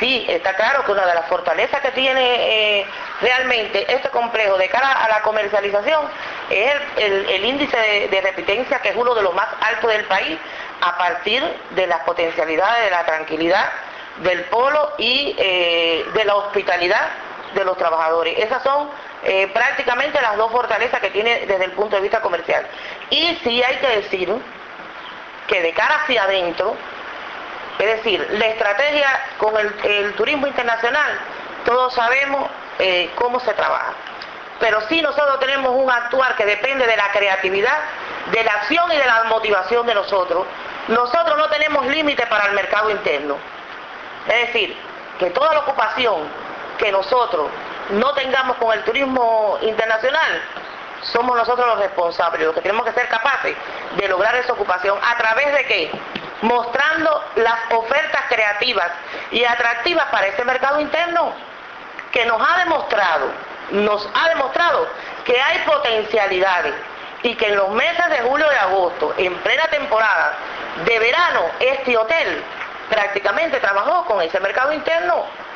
sí, está claro que una de las fortalezas que tiene realmente este complejo de cara a la comercialización es el índice de repitencia, que es uno de los más altos del país, a partir de las potencialidades de la tranquilidad del polo y de la hospitalidad de los trabajadores. Esas son prácticamente las dos fortalezas que tiene desde el punto de vista comercial. Y sí hay que decir que de cara hacia adentro, es decir, la estrategia con el turismo internacional, todos sabemos cómo se trabaja. Pero sí nosotros tenemos un actuar que depende de la creatividad, de la acción y de la motivación de nosotros. Nosotros no tenemos límite para el mercado interno. Es decir, que toda la ocupación que nosotros no tengamos con el turismo internacional, somos nosotros los responsables, los que tenemos que ser capaces de lograr esa ocupación. ¿A través de qué? Mostrando las ofertas creativas y atractivas para ese mercado interno, que nos ha demostrado que hay potencialidades, y que en los meses de julio y agosto, en plena temporada de verano, este hotel prácticamente trabajó con ese mercado interno.